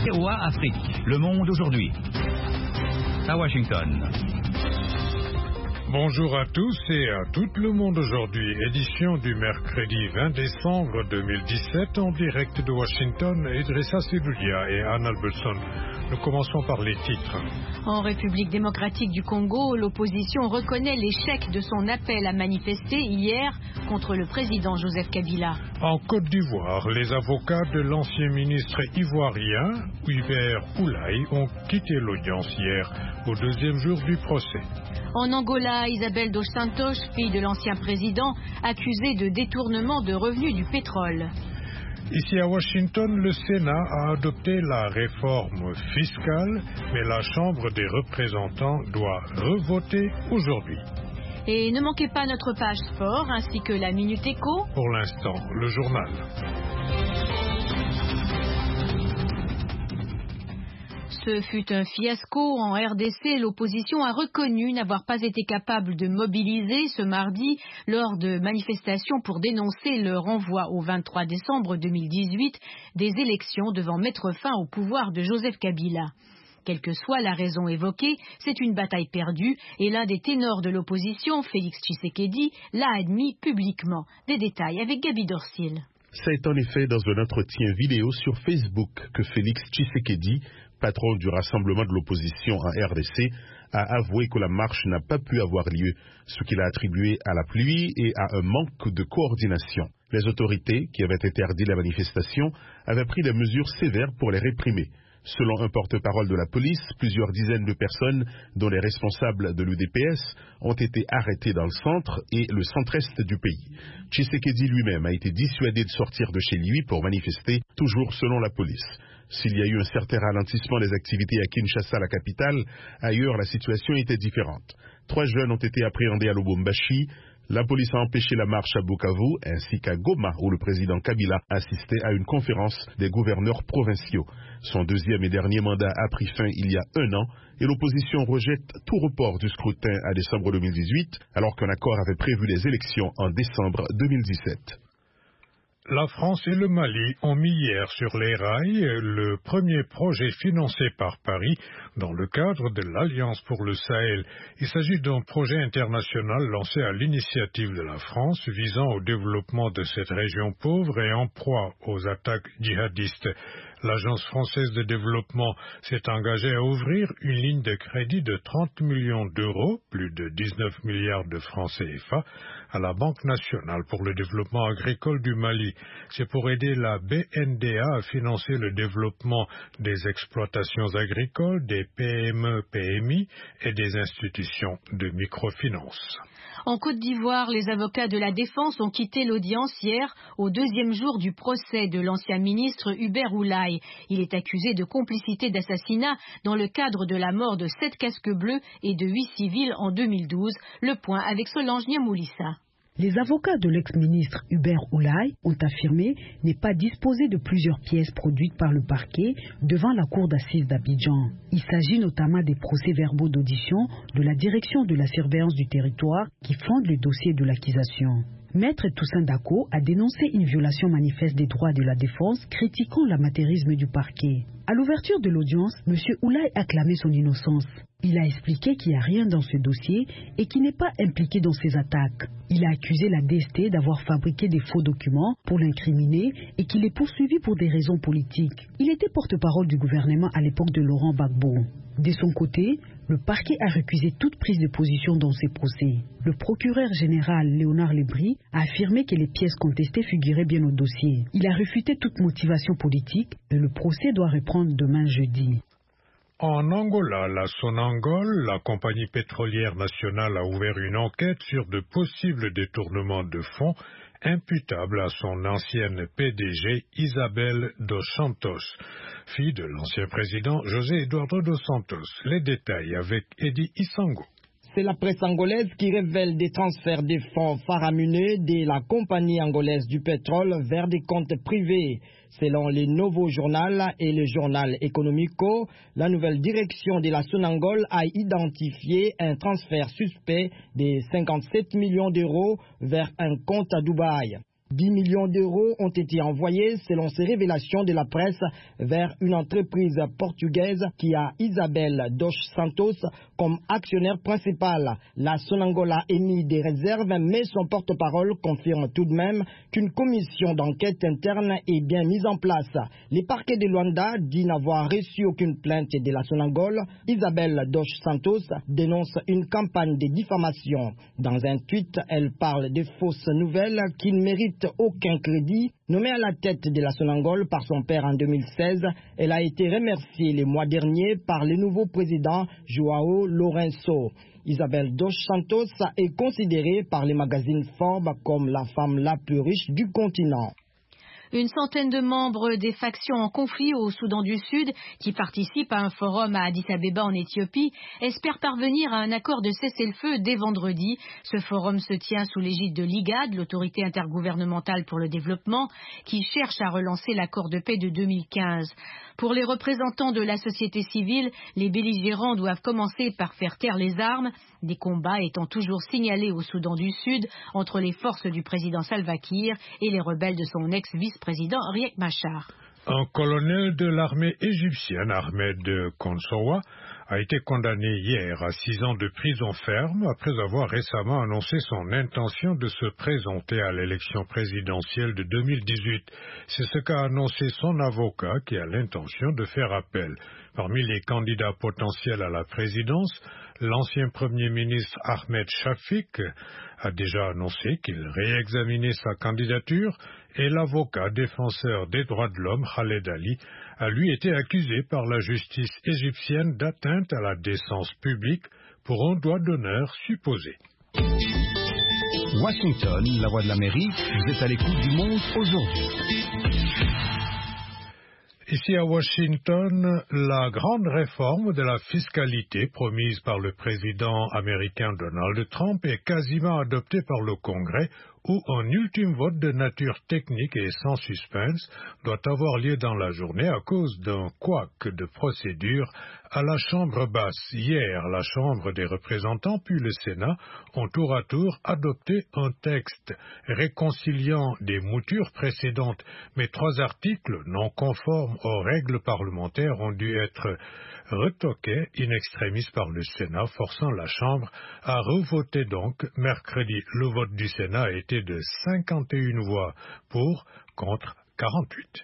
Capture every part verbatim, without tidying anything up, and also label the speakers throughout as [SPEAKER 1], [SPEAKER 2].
[SPEAKER 1] V O A Afrique. Le monde aujourd'hui. À Washington.
[SPEAKER 2] Bonjour à tous et à tout le monde aujourd'hui, édition du mercredi vingt décembre deux mille dix-sept en direct de Washington, Idrissa Seloulia et Anne Albertson. Nous commençons par les titres.
[SPEAKER 3] En République démocratique du Congo, l'opposition reconnaît l'échec de son appel à manifester hier contre le président Joseph Kabila.
[SPEAKER 2] En Côte d'Ivoire, les avocats de l'ancien ministre ivoirien, Hubert Oulaye, ont quitté l'audience hier au deuxième jour du procès.
[SPEAKER 3] En Angola, Isabel dos Santos, fille de l'ancien président, accusée de détournement de revenus du pétrole.
[SPEAKER 2] Ici à Washington, le Sénat a adopté la réforme fiscale, mais la Chambre des représentants doit revoter aujourd'hui.
[SPEAKER 3] Et ne manquez pas notre page sport ainsi que la Minute Éco.
[SPEAKER 2] Pour l'instant, le journal.
[SPEAKER 3] Ce fut un fiasco. En R D C, l'opposition a reconnu n'avoir pas été capable de mobiliser ce mardi lors de manifestations pour dénoncer le renvoi au vingt-trois décembre deux mille dix-huit des élections devant mettre fin au pouvoir de Joseph Kabila. Quelle que soit la raison évoquée, c'est une bataille perdue et l'un des ténors de l'opposition, Félix Tshisekedi, l'a admis publiquement. Des détails avec Gaby Dorsil.
[SPEAKER 4] C'est en effet dans un entretien vidéo sur Facebook que Félix Tshisekedi, patron du rassemblement de l'opposition en R D C, a avoué que la marche n'a pas pu avoir lieu, ce qu'il a attribué à la pluie et à un manque de coordination. Les autorités, qui avaient interdit la manifestation, avaient pris des mesures sévères pour les réprimer. Selon un porte-parole de la police, plusieurs dizaines de personnes, dont les responsables de l'U D P S, ont été arrêtées dans le centre et le centre-est du pays. Tshisekedi lui-même a été dissuadé de sortir de chez lui pour manifester, toujours selon la police. S'il y a eu un certain ralentissement des activités à Kinshasa, la capitale, ailleurs la situation était différente. Trois jeunes ont été appréhendés à Lubumbashi. La police a empêché la marche à Bukavu ainsi qu'à Goma où le président Kabila assistait à une conférence des gouverneurs provinciaux. Son deuxième et dernier mandat a pris fin il y a un an et l'opposition rejette tout report du scrutin à décembre deux mille dix-huit alors qu'un accord avait prévu les élections en décembre deux mille dix-sept.
[SPEAKER 2] La France et le Mali ont mis hier sur les rails le premier projet financé par Paris dans le cadre de l'Alliance pour le Sahel. Il s'agit d'un projet international lancé à l'initiative de la France visant au développement de cette région pauvre et en proie aux attaques djihadistes. L'Agence française de développement s'est engagée à ouvrir une ligne de crédit de trente millions d'euros, plus de dix-neuf milliards de francs C F A, à la Banque nationale pour le développement agricole du Mali. C'est pour aider la B N D A à financer le développement des exploitations agricoles, des P M E P M I et des institutions de microfinance.
[SPEAKER 3] En Côte d'Ivoire, les avocats de la défense ont quitté l'audience hier au deuxième jour du procès de l'ancien ministre Hubert Oulaye. Il est accusé de complicité d'assassinat dans le cadre de la mort de sept casques bleus et de huit civils en deux mille douze. Le point avec Solange Niamoulissa.
[SPEAKER 5] Les avocats de l'ex-ministre Hubert Oulaye ont affirmé ne pas disposer de plusieurs pièces produites par le parquet devant la cour d'assises d'Abidjan. Il s'agit notamment des procès-verbaux d'audition de la direction de la surveillance du territoire qui fondent le dossier de l'accusation. Maître Toussaint Dako a dénoncé une violation manifeste des droits de la défense, critiquant l'amateurisme du parquet. À l'ouverture de l'audience, M. Oulaye a clamé son innocence. Il a expliqué qu'il n'y a rien dans ce dossier et qu'il n'est pas impliqué dans ces attaques. Il a accusé la D S T d'avoir fabriqué des faux documents pour l'incriminer et qu'il est poursuivi pour des raisons politiques. Il était porte-parole du gouvernement à l'époque de Laurent Gbagbo. De son côté, le parquet a récusé toute prise de position dans ces procès. Le procureur général Léonard Lebris a affirmé que les pièces contestées figuraient bien au dossier. Il a refuté toute motivation politique et le procès doit reprendre demain jeudi.
[SPEAKER 2] En Angola, la Sonangol, la compagnie pétrolière nationale, a ouvert une enquête sur de possibles détournements de fonds imputables à son ancienne P D G Isabel dos Santos, fille de l'ancien président José Eduardo dos Santos. Les détails avec Eddie Isango.
[SPEAKER 6] C'est la presse angolaise qui révèle des transferts de fonds faramineux de la compagnie angolaise du pétrole vers des comptes privés. Selon le Nouveau Journal et le journal Economico, la nouvelle direction de la Sonangol a identifié un transfert suspect de cinquante-sept millions d'euros vers un compte à Dubaï. dix millions d'euros ont été envoyés, selon ces révélations de la presse, vers une entreprise portugaise qui a Isabel dos Santos comme actionnaire principal. La Sonangol a émis des réserves, mais son porte-parole confirme tout de même qu'une commission d'enquête interne est bien mise en place. Les parquets de Luanda dit n'avoir reçu aucune plainte de la Sonangol. Isabel dos Santos dénonce une campagne de diffamation. Dans un tweet, elle parle de fausses nouvelles qui ne méritent aucun crédit. Nommée à la tête de la Sonangol par son père en deux mille seize, elle a été remerciée le mois dernier par le nouveau président João Lourenço. Isabel dos Santos est considérée par les magazines Forbes comme la femme la plus riche du continent.
[SPEAKER 3] Une centaine de membres des factions en conflit au Soudan du Sud, qui participent à un forum à Addis Abeba en Éthiopie, espèrent parvenir à un accord de cessez-le-feu dès vendredi. Ce forum se tient sous l'égide de l'I G A D, l'autorité intergouvernementale pour le développement, qui cherche à relancer l'accord de paix de deux mille quinze. Pour les représentants de la société civile, les belligérants doivent commencer par faire taire les armes, des combats étant toujours signalés au Soudan du Sud entre les forces du président Salva Kiir et les rebelles de son ex-vice-président Riek Machar.
[SPEAKER 2] Un colonel de l'armée égyptienne, Ahmed Konsowa, a été condamné hier à six ans de prison ferme après avoir récemment annoncé son intention de se présenter à l'élection présidentielle de deux mille dix-huit. C'est ce qu'a annoncé son avocat qui a l'intention de faire appel. Parmi les candidats potentiels à la présidence, l'ancien Premier ministre Ahmed Shafik a déjà annoncé qu'il réexaminait sa candidature et l'avocat défenseur des droits de l'homme Khaled Ali a lui été accusé par la justice égyptienne d'atteinte à la décence publique pour un droit d'honneur supposé.
[SPEAKER 1] Washington, la voix de l'Amérique, vous êtes à l'écoute du monde aujourd'hui.
[SPEAKER 2] Ici à Washington, la grande réforme de la fiscalité promise par le président américain Donald Trump est quasiment adoptée par le Congrès, où un ultime vote de nature technique et sans suspense doit avoir lieu dans la journée à cause d'un couac de procédure à la Chambre basse. Hier, la Chambre des représentants puis le Sénat ont tour à tour adopté un texte réconciliant des moutures précédentes, mais trois articles non conformes aux règles parlementaires ont dû être retoqués in extremis par le Sénat, forçant la Chambre à revoter donc mercredi. Le vote du Sénat a été de cinquante et une voix pour, contre quarante-huit.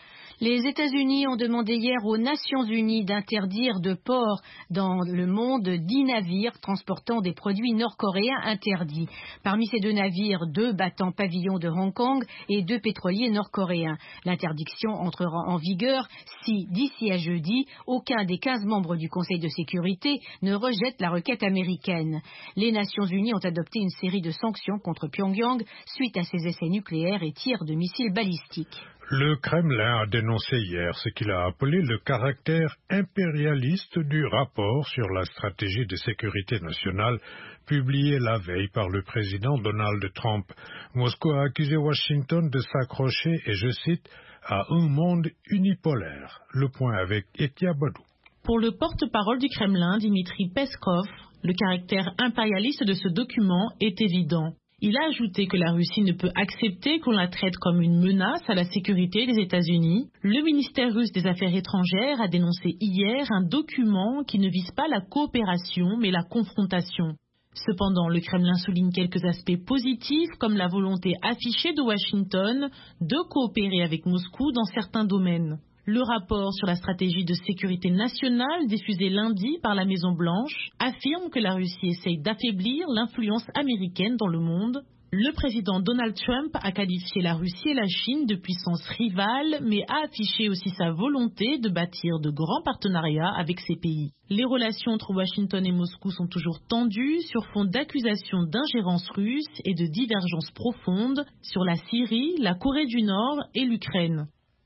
[SPEAKER 3] Les États-Unis ont demandé hier aux Nations Unies d'interdire de port dans le monde dix navires transportant des produits nord-coréens interdits. Parmi ces deux navires, deux battant pavillon de Hong Kong et deux pétroliers nord-coréens. L'interdiction entrera en vigueur si, d'ici à jeudi, aucun des quinze membres du Conseil de sécurité ne rejette la requête américaine. Les Nations Unies ont adopté une série de sanctions contre Pyongyang suite à ses essais nucléaires et tirs de missiles balistiques.
[SPEAKER 2] Le Kremlin a dénoncé hier ce qu'il a appelé le caractère impérialiste du rapport sur la stratégie de sécurité nationale publié la veille par le président Donald Trump. Moscou a accusé Washington de s'accrocher, et je cite, à un monde unipolaire. Le point avec Etia Badou.
[SPEAKER 7] Pour le porte-parole du Kremlin, Dmitri Peskov, le caractère impérialiste de ce document est évident. Il a ajouté que la Russie ne peut accepter qu'on la traite comme une menace à la sécurité des États-Unis. Le ministère russe des Affaires étrangères a dénoncé hier un document qui ne vise pas la coopération mais la confrontation. Cependant, le Kremlin souligne quelques aspects positifs comme la volonté affichée de Washington de coopérer avec Moscou dans certains domaines. Le rapport sur la stratégie de sécurité nationale diffusé lundi par la Maison-Blanche affirme que la Russie essaye d'affaiblir l'influence américaine dans le monde. Le président Donald Trump a qualifié la Russie et la Chine de puissances rivales, mais a affiché aussi sa volonté de bâtir de grands partenariats avec ces pays. Les relations entre Washington et Moscou sont toujours tendues sur fond d'accusations d'ingérence russe et de divergences profondes sur la Syrie, la Corée du Nord et l'Ukraine.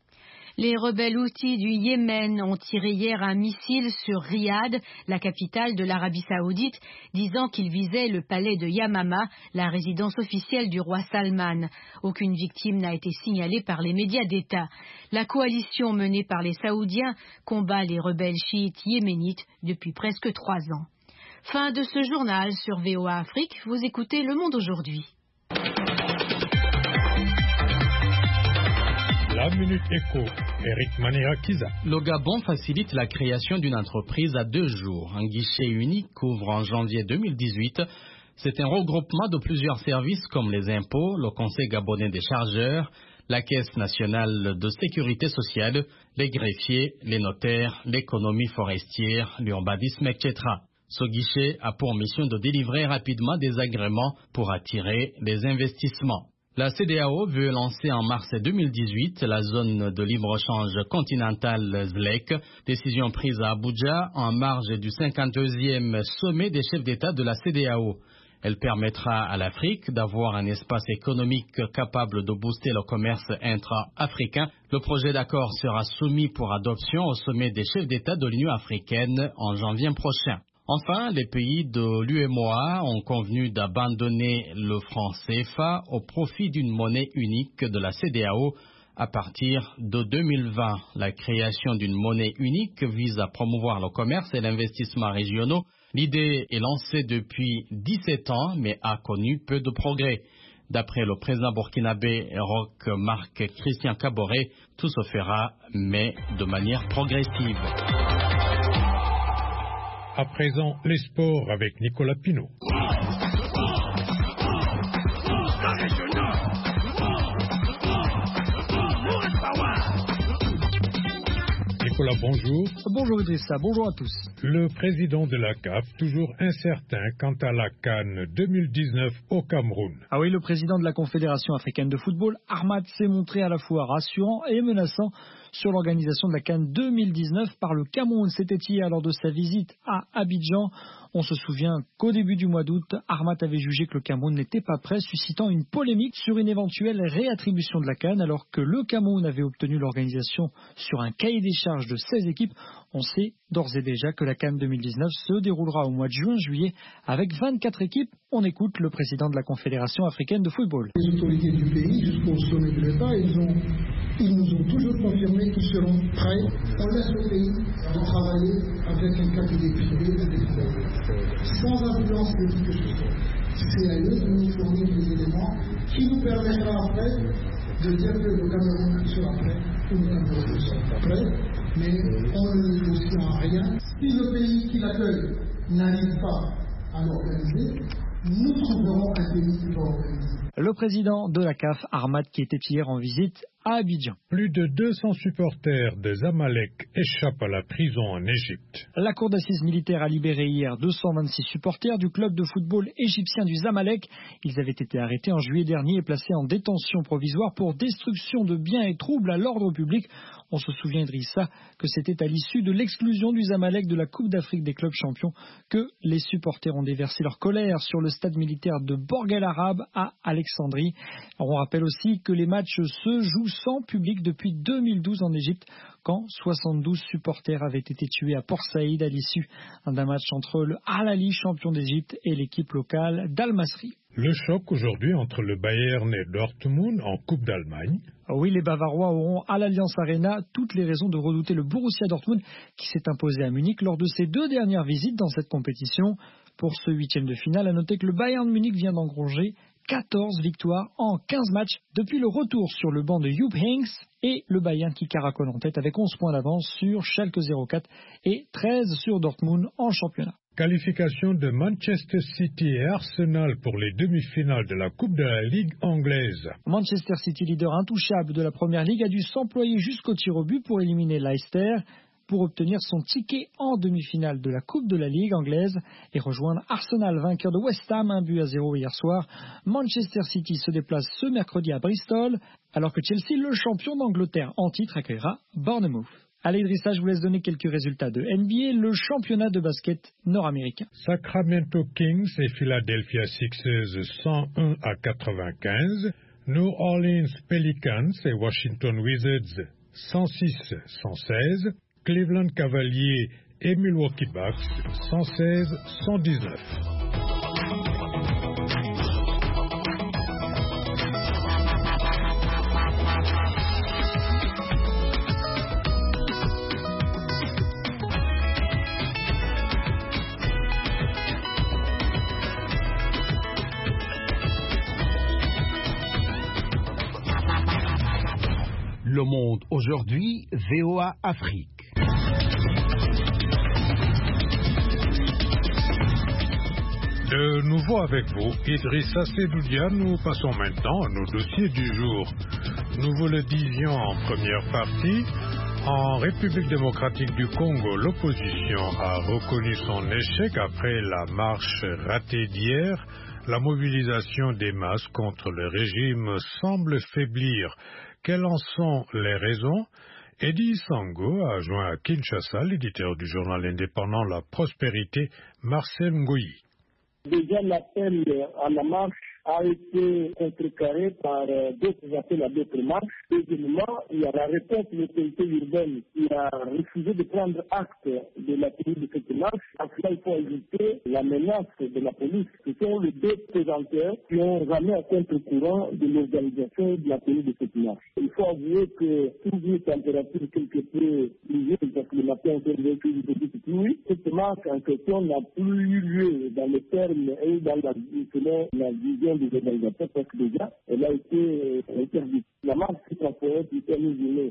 [SPEAKER 3] Les rebelles houthis du Yémen ont tiré hier un missile sur Riyad, la capitale de l'Arabie saoudite, disant qu'il visait le palais de Yamama, la résidence officielle du roi Salman. Aucune victime n'a été signalée par les médias d'État. La coalition menée par les Saoudiens combat les rebelles chiites yéménites depuis presque trois ans. Fin de ce journal sur V O A Afrique. Vous écoutez Le Monde aujourd'hui.
[SPEAKER 2] La Minute Éco, Eric Maniakiza.
[SPEAKER 8] Le Gabon facilite la création d'une entreprise à deux jours. Un guichet unique ouvre en janvier deux mille dix-huit. C'est un regroupement de plusieurs services comme les impôts, le Conseil gabonais des chargeurs, la Caisse nationale de sécurité sociale, les greffiers, les notaires, l'économie forestière, l'urbanisme, et cetera. Ce guichet a pour mission de délivrer rapidement des agréments pour attirer les investissements. La C E D E A O veut lancer en mars deux mille dix-huit la zone de libre-échange continentale Z L E C, décision prise à Abuja en marge du cinquante-deuxième sommet des chefs d'État de la C E D E A O. Elle permettra à l'Afrique d'avoir un espace économique capable de booster le commerce intra-africain. Le projet d'accord sera soumis pour adoption au sommet des chefs d'État de l'Union africaine en janvier prochain. Enfin, les pays de l'U E M O A ont convenu d'abandonner le franc C F A au profit d'une monnaie unique de la C E D E A O à partir de deux mille vingt. La création d'une monnaie unique vise à promouvoir le commerce et l'investissement régionaux. L'idée est lancée depuis dix-sept ans, mais a connu peu de progrès. D'après le président burkinabé Roch Marc Christian Kaboré, tout se fera, mais de manière progressive.
[SPEAKER 2] À présent, les sports avec Nicolas Pinault. Nicolas, bonjour.
[SPEAKER 9] Bonjour Idrissa, bonjour à tous.
[SPEAKER 2] Le président de la C A F, toujours incertain quant à la CAN deux mille dix-neuf au Cameroun.
[SPEAKER 9] Ah oui, le président de la Confédération africaine de football, Ahmad, s'est montré à la fois rassurant et menaçant sur l'organisation de la CAN deux mille dix-neuf par le Cameroun. C'était hier lors de sa visite à Abidjan. On se souvient qu'au début du mois d'août, Ahmad avait jugé que le Cameroun n'était pas prêt, suscitant une polémique sur une éventuelle réattribution de la CAN, alors que le Cameroun avait obtenu l'organisation sur un cahier des charges de seize équipes. On sait d'ores et déjà que la CAN deux mille dix-neuf se déroulera au mois de juin-juillet avec vingt-quatre équipes. On écoute le président de la Confédération africaine de football.
[SPEAKER 10] Les autorités du pays, jusqu'au sommet de l'État, ils, ont, ils nous ont toujours confirmé qu'ils seront prêts. On laisse le pays de travailler avec un cabinet privé et des privés, sans influence politique que ce soit. C'est à eux de nous fournir des éléments qui nous permettra après de dire que le Cameroun sera prêt ou le Cameroun ne sera pas prêt, mais on ne négocie en rien. Si le pays qui l'accueille n'arrive pas à l'organiser, nous trouverons un pays qui va organiser.
[SPEAKER 9] Le président de la C A F, Ahmad, qui était hier en visite à Abidjan.
[SPEAKER 2] Plus de deux cents supporters de Zamalek échappent à la prison en Égypte.
[SPEAKER 9] La cour d'assises militaire a libéré hier deux cent vingt-six supporters du club de football égyptien du Zamalek. Ils avaient été arrêtés en juillet dernier et placés en détention provisoire pour destruction de biens et troubles à l'ordre public. On se souvient, Idrissa, que c'était à l'issue de l'exclusion du Zamalek de la Coupe d'Afrique des clubs champions que les supporters ont déversé leur colère sur le stade militaire de Borg El Arab à Alexandrie. Alors on rappelle aussi que les matchs se jouent sans public depuis deux mille douze en Égypte, quand soixante-douze supporters avaient été tués à Port Saïd à l'issue d'un match entre le Al Ahly, champion d'Égypte, et l'équipe locale d'Al Masry.
[SPEAKER 2] Le choc aujourd'hui entre le Bayern et Dortmund en Coupe d'Allemagne.
[SPEAKER 9] Oui, les Bavarois auront à l'Allianz Arena toutes les raisons de redouter le Borussia Dortmund qui s'est imposé à Munich lors de ses deux dernières visites dans cette compétition. Pour ce huitième de finale, à noter que le Bayern Munich vient d'engranger quatorze victoires en quinze matchs depuis le retour sur le banc de Jupp Heynckes, et le Bayern qui caracole en tête avec onze points d'avance sur Schalke zéro quatre et treize sur Dortmund en championnat.
[SPEAKER 2] Qualification de Manchester City et Arsenal pour les demi-finales de la Coupe de la Ligue anglaise.
[SPEAKER 9] Manchester City, leader intouchable de la Première Ligue, a dû s'employer jusqu'au tir au but pour éliminer Leicester, pour obtenir son ticket en demi-finale de la Coupe de la Ligue anglaise et rejoindre Arsenal, vainqueur de West Ham, un but à zéro hier soir. Manchester City se déplace ce mercredi à Bristol, alors que Chelsea, le champion d'Angleterre en titre, accueillera Bournemouth. Allez Idrissa, je vous laisse donner quelques résultats de N B A, le championnat de basket nord-américain.
[SPEAKER 2] Sacramento Kings et Philadelphia Sixers cent un à quatre-vingt-quinze. New Orleans Pelicans et Washington Wizards cent six à cent seize. Cleveland Cavaliers et Milwaukee Bucks cent seize à cent dix-neuf.
[SPEAKER 11] Le Monde aujourd'hui, V O A Afrique.
[SPEAKER 2] De nouveau avec vous, Idrissa Sedoudia, nous passons maintenant à nos dossiers du jour. Nous vous le disions en première partie, en République démocratique du Congo, l'opposition a reconnu son échec après la marche ratée d'hier. La mobilisation des masses contre le régime semble faiblir. Quelles en sont les raisons? Eddie Sango a joint à Kinshasa l'éditeur du journal indépendant La Prospérité, Marcel Ngoyi.
[SPEAKER 12] Déjà, l'appel à la marche a été contrecarré par d'autres appels à d'autres marches. Deuxièmement, il y a la réponse de l'autorité urbaine qui a refusé de prendre acte de la tenue de cette marche. À cela, il faut ajouter la menace de la police. Ce sont les deux présenteurs qui ont ramené à contre-courant de l'organisation de la tenue de cette marche. Il faut avouer que sous une température quelque peu pluvieuse, parce que le matin, on peut lever une petite pluie, cette marche en question n'a plus eu lieu dans les termes et dans la, selon la vision des organisateurs, parce que déjà, elle a été interdite. La marche s'est transformée plutôt musulmane.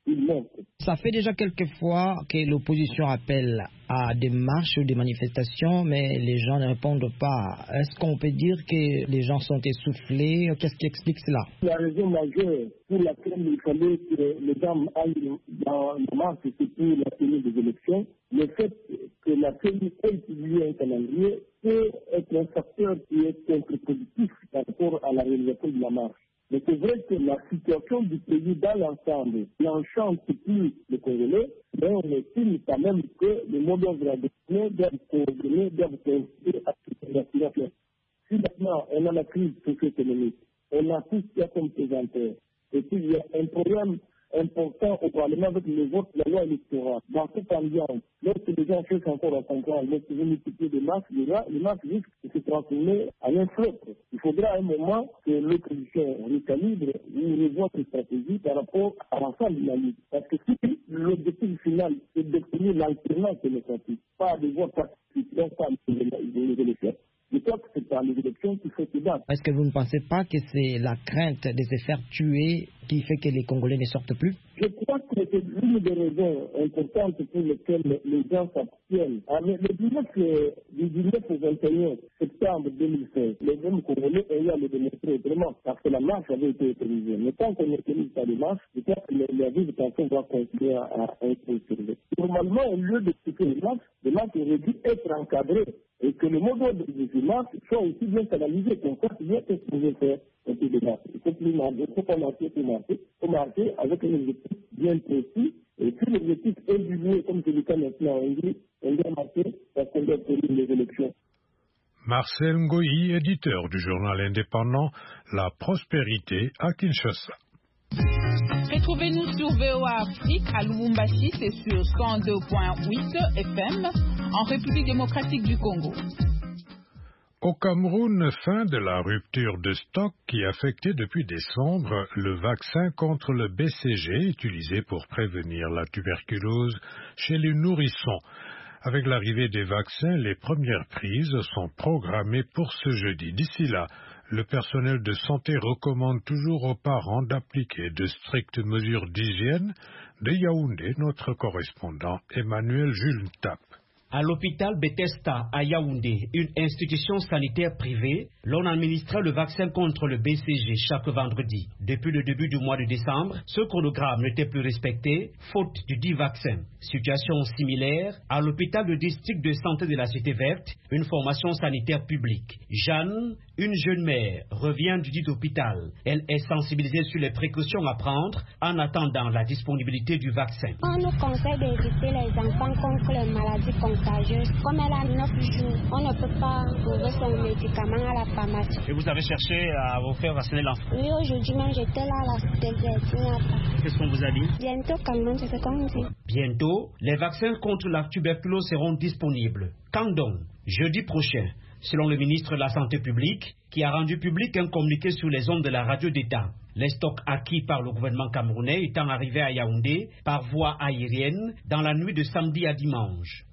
[SPEAKER 6] Ça fait déjà quelques fois que l'opposition appelle à des marches ou des manifestations, mais les gens ne répondent pas. Est-ce qu'on peut dire que les gens sont essoufflés? Qu'est-ce qui explique cela?
[SPEAKER 12] La raison majeure pour laquelle il fallait que les gens aillent dans la marche, c'est pour la tenue des élections. Le fait que la C E I ait publié un calendrier peut être un facteur qui est contre-productif par rapport à la réalisation de la marche. Mais c'est vrai que la situation du pays dans l'ensemble n'enchante plus les Congolais, mais on estime quand même que les mots d'ordre doivent coordonner, doivent s'inscrire à la situation. Si maintenant on a la crise socio-économique, on a tout ce qu'il y a comme présenteur, et puis il y a un problème important au Parlement avec le vote de la loi électorale. Dans cette ambiance, lorsque les gens cherchent encore à comprendre, lorsque vous multipliez des masses, les masses risquent de se transformer en un flop. Il faudra à un moment que l'opposition recalibre ou revoie ses stratégies par rapport à l'ensemble de la lutte. Parce que si l'objectif final est d'obtenir l'alternance démocratique, pas de voir participer par les élections, je crois que c'est par les élections qu'il faut se battre.
[SPEAKER 6] Est-ce que vous ne pensez pas que c'est la crainte de se faire tuer qui fait que les Congolais ne sortent plus?
[SPEAKER 12] Je crois que c'est l'une des raisons importantes pour lesquelles les gens s'abstiennent. Le dix-neuf au vingt et un septembre deux mille seize, les mêmes Congolais ayant le démontré autrement, parce que la marche avait été autorisée. Mais tant qu'on n'autorise pas les marches, je crois que la vie de personne doit continuer à être observée. Normalement, au lieu de quitter les marches, les marches auraient dû être encadrées et que le mot d'ordre de ces marches soit aussi bien canalisé qu'on sache bien ce qu'on veut faire au pied des marches. Il faut plus marcher, il faut pas marcher pour marcher, il faut marcher avec un objectif bien précis. Et si l'objectif est divulgué, comme c'est le cas maintenant en Hongrie, on doit marcher parce qu'on doit tenir les élections.
[SPEAKER 2] Marcel Ngoyi, éditeur du journal indépendant La Prospérité à Kinshasa.
[SPEAKER 13] Retrouvez-nous sur V O A Afrique à Lubumbashi, c'est sur cent deux virgule huit F M en République démocratique du Congo.
[SPEAKER 2] Au Cameroun, fin de la rupture de stock qui affectait depuis décembre le vaccin contre le B C G utilisé pour prévenir la tuberculose chez les nourrissons. Avec l'arrivée des vaccins, les premières prises sont programmées pour ce jeudi. D'ici là, le personnel de santé recommande toujours aux parents d'appliquer de strictes mesures d'hygiène. De Yaoundé, notre correspondant Emmanuel Jules Tap.
[SPEAKER 14] À l'hôpital Bethesda à Yaoundé, une institution sanitaire privée, l'on administrait le vaccin contre le B C G chaque vendredi. Depuis le début du mois de décembre, ce chronogramme n'était plus respecté, faute du dit vaccin. Situation similaire à l'hôpital de district de santé de la Cité Verte, une formation sanitaire publique. Jeanne, une jeune mère, revient du dit hôpital. Elle est sensibilisée sur les précautions à prendre en attendant la disponibilité du vaccin.
[SPEAKER 15] On nous conseille d'éviter les enfants contre les maladies contagieuses. Comme elle a neuf jours, on ne peut pas trouver son médicament à la pharmacie.
[SPEAKER 14] Et vous avez cherché à vous faire vacciner l'enfant?
[SPEAKER 15] Oui, aujourd'hui même j'étais là à la Cité Verte.
[SPEAKER 14] Qu'est-ce qu'on vous a dit?
[SPEAKER 15] Bientôt quand même, c'est ce qu'on dit.
[SPEAKER 14] Bientôt, les vaccins contre la tuberculose seront disponibles. Quand donc? Jeudi prochain. Selon le ministre de la Santé publique, qui a rendu public un communiqué sur les ondes de la radio d'État. Les stocks acquis par le gouvernement camerounais étant arrivés à Yaoundé par voie aérienne dans la nuit de samedi à dimanche.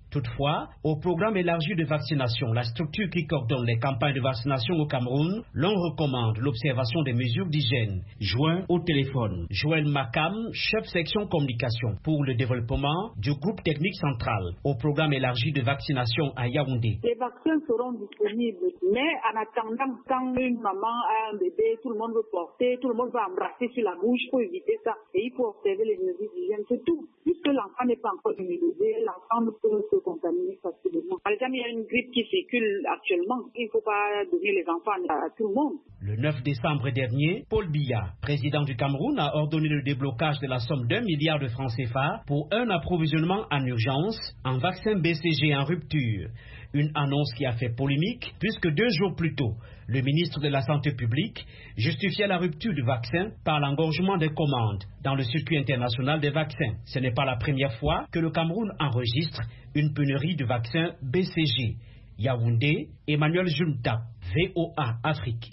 [SPEAKER 14] Toutefois, au programme élargi de vaccination, la structure qui coordonne les campagnes de vaccination au Cameroun, l'on recommande l'observation des mesures d'hygiène. Joint au téléphone, Joël Makam, chef section communication pour le développement du groupe technique central au programme élargi de vaccination à Yaoundé.
[SPEAKER 16] Les vaccins seront disponibles, mais en attendant, quand une maman a un bébé, tout le monde veut porter, tout le monde va embrasser sur la bouche pour éviter ça. Et il faut observer les mesures d'hygiène, c'est tout. Puisque l'enfant n'est pas encore immunisé, l'enfant peut se contaminer facilement. Par exemple, il y a une grippe qui circule actuellement. Il ne faut pas donner les enfants à tout le monde.
[SPEAKER 14] Le neuf décembre dernier, Paul Biya, président du Cameroun, a ordonné le déblocage de la somme d'un milliard de francs C F A pour un approvisionnement en urgence en vaccin B C G en rupture. Une annonce qui a fait polémique puisque deux jours plus tôt, le ministre de la Santé publique justifiait la rupture du vaccin par l'engorgement des commandes dans le circuit international des vaccins. Ce n'est pas la première fois que le Cameroun enregistre une pénurie de vaccins B C G. Yaoundé, Emmanuel Junta, V O A Afrique.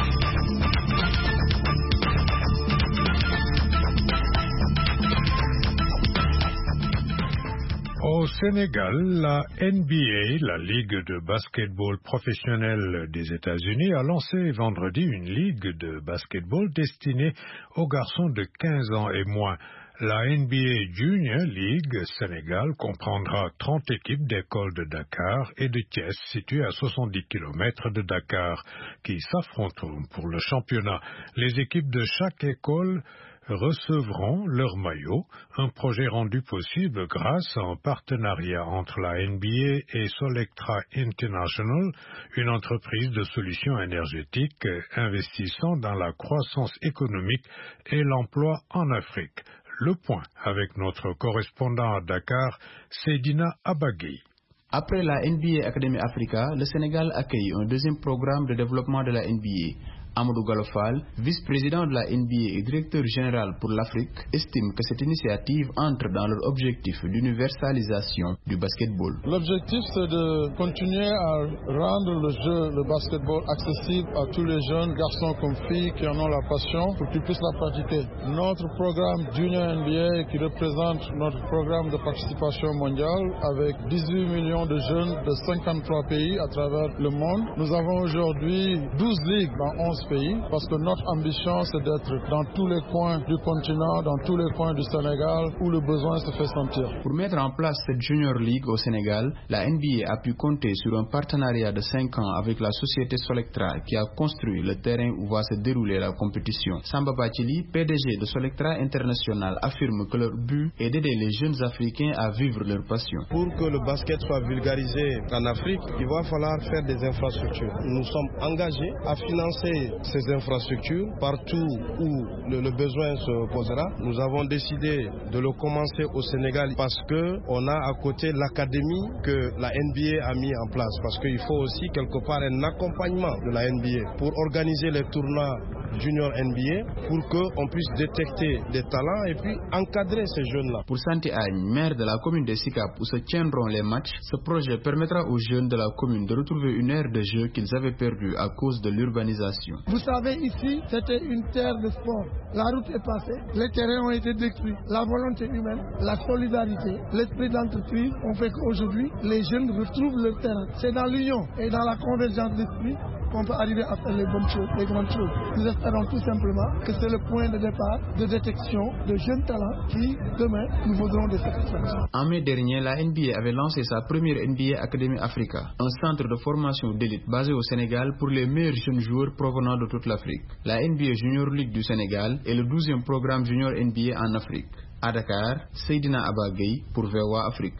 [SPEAKER 2] Au Sénégal, la N B A, la Ligue de basketball professionnelle des États-Unis, a lancé vendredi une ligue de basketball destinée aux garçons de quinze ans et moins. La N B A Junior League Sénégal comprendra trente équipes d'écoles de Dakar et de Thiès situées à soixante-dix kilomètres de Dakar qui s'affronteront pour le championnat. Les équipes de chaque école recevront leur maillot, un projet rendu possible grâce à un partenariat entre la N B A et Solectra International, une entreprise de solutions énergétiques investissant dans la croissance économique et l'emploi en Afrique. Le point avec notre correspondant à Dakar, Seydina Abagui.
[SPEAKER 17] Après la N B A Academy Africa, le Sénégal accueille un deuxième programme de développement de la N B A. Amadou Galofal, vice-président de la N B A et directeur général pour l'Afrique, estime que cette initiative entre dans leur objectif d'universalisation du basketball.
[SPEAKER 18] L'objectif, c'est de continuer à rendre le jeu, le basketball, accessible à tous les jeunes, garçons comme filles, qui en ont la passion pour qu'ils puissent la pratiquer. Notre programme Junior N B A, qui représente notre programme de participation mondiale, avec dix-huit millions de jeunes de cinquante-trois pays à travers le monde. Nous avons aujourd'hui douze ligues dans onze pays, parce que notre ambition, c'est d'être dans tous les coins du continent, dans tous les coins du Sénégal, où le besoin se fait sentir.
[SPEAKER 17] Pour mettre en place cette Junior League au Sénégal, la N B A a pu compter sur un partenariat de cinq ans avec la société Solectra, qui a construit le terrain où va se dérouler la compétition. Samba Bathily, P D G de Solectra International, affirme que leur but est d'aider les jeunes Africains à vivre leur passion.
[SPEAKER 19] Pour que le basket soit vulgarisé en Afrique, il va falloir faire des infrastructures. Nous sommes engagés à financer ces infrastructures partout où le, le besoin se posera. Nous avons décidé de le commencer au Sénégal parce que on a à côté l'académie que la N B A a mis en place, parce qu'il faut aussi quelque part un accompagnement de la N B A pour organiser les tournois Junior N B A, pour qu'on puisse détecter des talents et puis encadrer ces jeunes-là.
[SPEAKER 17] Pour Santé Agne, maire de la commune de Sikap où se tiendront les matchs, ce projet permettra aux jeunes de la commune de retrouver une aire de jeu qu'ils avaient perdue à cause de l'urbanisation.
[SPEAKER 10] Vous savez, ici, c'était une terre de sport. La route est passée, les terrains ont été détruits. La volonté humaine, la solidarité, l'esprit d'entreprise ont fait qu'aujourd'hui, les jeunes retrouvent leur terrain. C'est dans l'union et dans la convergence d'esprit qu'on peut arriver à faire les bonnes choses, les grandes choses. Nous espérons tout simplement que c'est le point de départ de détection de jeunes talents qui, demain, nous vaudront des satisfactions.
[SPEAKER 17] En mai dernier, la N B A avait lancé sa première N B A Academy Africa, un centre de formation d'élite basé au Sénégal pour les meilleurs jeunes joueurs provenant de toute l'Afrique. La N B A Junior League du Sénégal est le douzième programme Junior N B A en Afrique. À Dakar, Seydina Abagui pour V O A Afrique.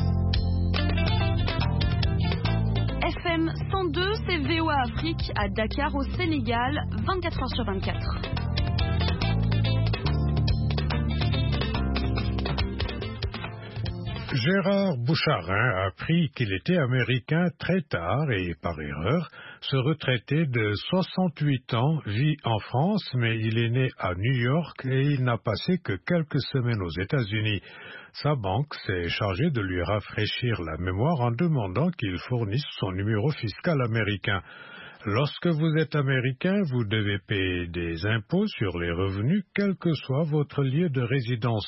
[SPEAKER 20] F M cent deux, c'est V O A Afrique à Dakar au Sénégal, vingt-quatre heures sur vingt-quatre.
[SPEAKER 2] Gérard Boucharin a appris qu'il était américain très tard et par erreur. Ce retraité de soixante-huit ans vit en France, mais il est né à New York et il n'a passé que quelques semaines aux États-Unis. Sa banque s'est chargée de lui rafraîchir la mémoire en demandant qu'il fournisse son numéro fiscal américain. Lorsque vous êtes américain, vous devez payer des impôts sur les revenus, quel que soit votre lieu de résidence.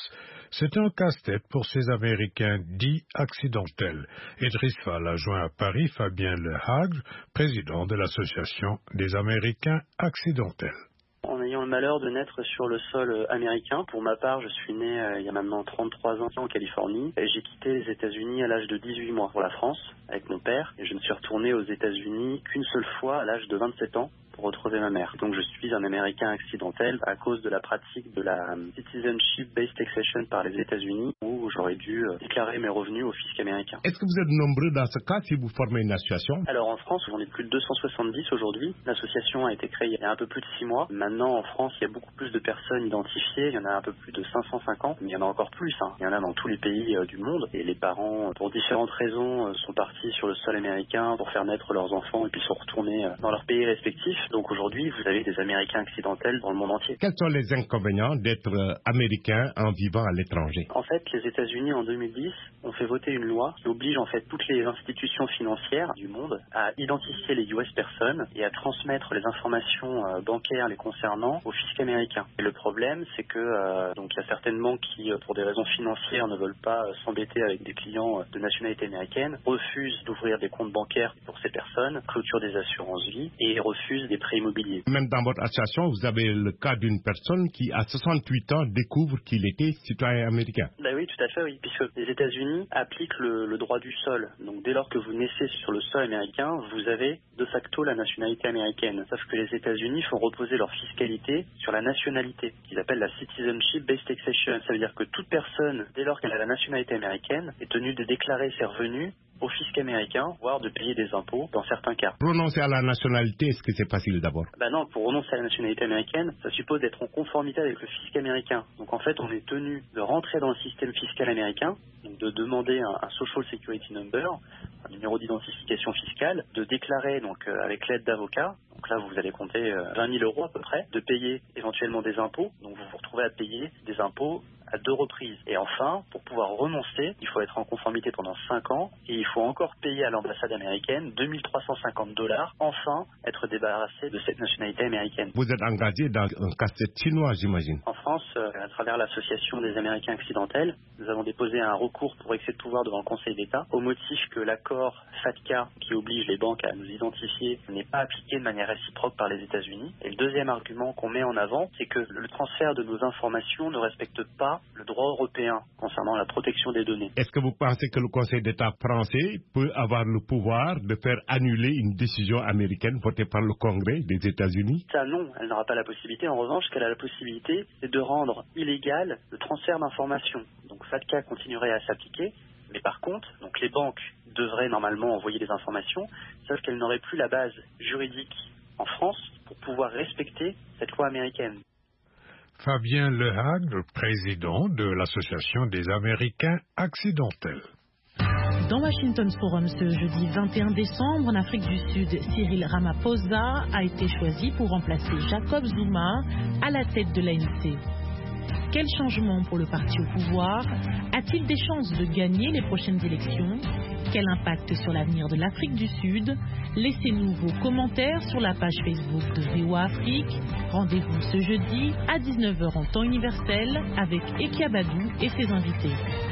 [SPEAKER 2] C'est un casse-tête pour ces Américains dits accidentels. Idriss Fall a joint à Paris Fabien Lehagre, président de l'Association des Américains accidentels.
[SPEAKER 21] En ayant le malheur de naître sur le sol américain, pour ma part, je suis né euh, il y a maintenant trente-trois ans en Californie. Et j'ai quitté les États-Unis à l'âge de dix-huit mois pour la France avec mon père. Et je ne suis retourné aux États-Unis qu'une seule fois à l'âge de vingt-sept ans pour retrouver ma mère. Donc je suis un Américain accidentel à cause de la pratique de la Citizenship-Based Taxation par les États-Unis où j'aurais dû déclarer mes revenus au fisc américain.
[SPEAKER 22] Est-ce que vous êtes nombreux dans ce cas si vous formez une association?
[SPEAKER 21] Alors en France, on est plus de deux cent soixante-dix aujourd'hui. L'association a été créée il y a un peu plus de six mois. Maintenant en France, il y a beaucoup plus de personnes identifiées. Il y en a un peu plus de cinq cent cinquante, mais il y en a encore plus. Hein. Il y en a dans tous les pays euh, du monde. Et les parents, pour différentes raisons, euh, sont partis sur le sol américain pour faire naître leurs enfants et puis sont retournés euh, dans leur pays respectifs. Donc aujourd'hui, vous avez des Américains accidentels dans le monde entier.
[SPEAKER 22] Quels sont les inconvénients d'être euh, américain en vivant à l'étranger?
[SPEAKER 21] En fait, les États-Unis en deux mille dix ont fait voter une loi qui oblige en fait toutes les institutions financières du monde à identifier les U S personnes et à transmettre les informations euh, bancaires les concernant au fisc américain. Et le problème, c'est que euh, donc il y a certaines banques qui, euh, pour des raisons financières, ne veulent pas euh, s'embêter avec des clients euh, de nationalité américaine, refusent d'ouvrir des comptes bancaires pour ces personnes, clôturent des assurances vie et refusent des prêts immobiliers.
[SPEAKER 22] Même dans votre association, vous avez le cas d'une personne qui, à soixante-huit ans, découvre qu'il était citoyen américain.
[SPEAKER 21] Bah oui, tout à fait, oui, puisque les États-Unis appliquent le, le droit du sol. Donc dès lors que vous naissez sur le sol américain, vous avez de facto la nationalité américaine. Sauf que les États-Unis font reposer leur fiscalité sur la nationalité, qu'ils appellent la Citizenship-Based Taxation. Ça veut dire que toute personne, dès lors qu'elle a la nationalité américaine, est tenue de déclarer ses revenus au fisc américain, voire de payer des impôts dans certains cas.
[SPEAKER 22] Renoncer à la nationalité, est-ce que c'est facile d'abord?
[SPEAKER 21] Ben non, pour renoncer à la nationalité américaine, ça suppose d'être en conformité avec le fisc américain. Donc en fait, on est tenu de rentrer dans le système fiscal américain, donc de demander un, un Social Security Number, un numéro d'identification fiscale, de déclarer donc euh, avec l'aide d'avocats, donc là vous allez compter euh, vingt mille euros à peu près, de payer éventuellement des impôts, donc vous vous retrouvez à payer des impôts à deux reprises. Et enfin, pour pouvoir renoncer, il faut être en conformité pendant cinq ans et il faut encore payer à l'ambassade américaine deux mille trois cent cinquante dollars, enfin être débarrassé de cette nationalité américaine.
[SPEAKER 22] Vous êtes engagé dans un casse-tête chinois, j'imagine.
[SPEAKER 21] En France, euh, à travers l'Association des Américains accidentels, nous avons déposé un recours pour excès de pouvoir devant le Conseil d'État au motif que l'accord FATCA qui oblige les banques à nous identifier n'est pas appliqué de manière réciproque par les États-Unis. Et le deuxième argument qu'on met en avant, c'est que le transfert de nos informations ne respecte pas le droit européen concernant la protection des données.
[SPEAKER 22] Est-ce que vous pensez que le Conseil d'État français peut avoir le pouvoir de faire annuler une décision américaine votée par le Congrès des États-Unis?
[SPEAKER 21] Ça non, elle n'aura pas la possibilité. En revanche, ce qu'elle a la possibilité, c'est de rendre illégal le transfert d'informations. Donc FATCA continuerait à s'appliquer, mais par contre, donc les banques devraient normalement envoyer des informations, sauf qu'elles n'auraient plus la base juridique en France pour pouvoir respecter cette loi américaine.
[SPEAKER 2] Fabien Lehagre, président de l'Association des Américains accidentels.
[SPEAKER 7] Dans Washington Forum ce jeudi vingt et un décembre, en Afrique du Sud, Cyril Ramaphosa a été choisi pour remplacer Jacob Zuma à la tête de l'A N C. Quel changement pour le parti au pouvoir? A-t-il des chances de gagner les prochaines élections? Quel impact sur l'avenir de l'Afrique du Sud? Laissez-nous vos commentaires sur la page Facebook de V O A Afrique. Rendez-vous ce jeudi à dix-neuf heures en temps universel avec Ekia Badou et ses invités.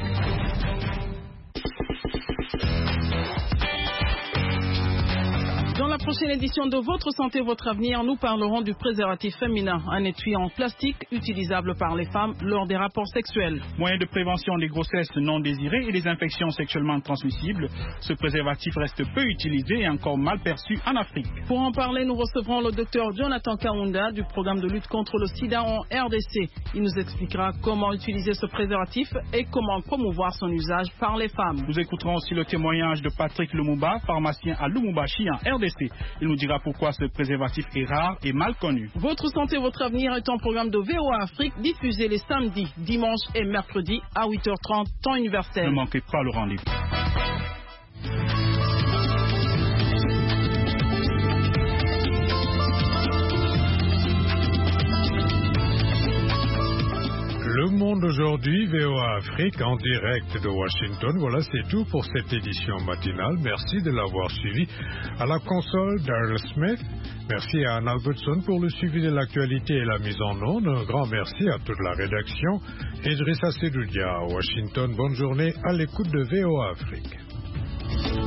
[SPEAKER 13] Dans la prochaine édition de Votre Santé, Votre Avenir, nous parlerons du préservatif féminin, un étui en plastique utilisable par les femmes lors des rapports sexuels.
[SPEAKER 23] Moyen de prévention des grossesses non désirées et des infections sexuellement transmissibles, ce préservatif reste peu utilisé et encore mal perçu en Afrique.
[SPEAKER 13] Pour en parler, nous recevrons le docteur Jonathan Kaunda du programme de lutte contre le sida en R D C. Il nous expliquera comment utiliser ce préservatif et comment promouvoir son usage par les femmes.
[SPEAKER 23] Nous écouterons aussi le témoignage de Patrick Lumumba, pharmacien à Lumumbashi en R D C. Il nous dira pourquoi ce préservatif est rare et mal connu.
[SPEAKER 13] Votre santé, votre avenir est un programme de V O A Afrique diffusé les samedis, dimanches et mercredis à huit heures trente, temps universel.
[SPEAKER 23] Ne manquez pas le rendez-vous.
[SPEAKER 2] Le Monde aujourd'hui, V O A Afrique, en direct de Washington. Voilà, c'est tout pour cette édition matinale. Merci de l'avoir suivi. À la console, Daryl Smith. Merci à Anne Albertson pour le suivi de l'actualité et la mise en onde. Un grand merci à toute la rédaction. Idrissa Sedoudia à Washington. Bonne journée à l'écoute de V O A Afrique.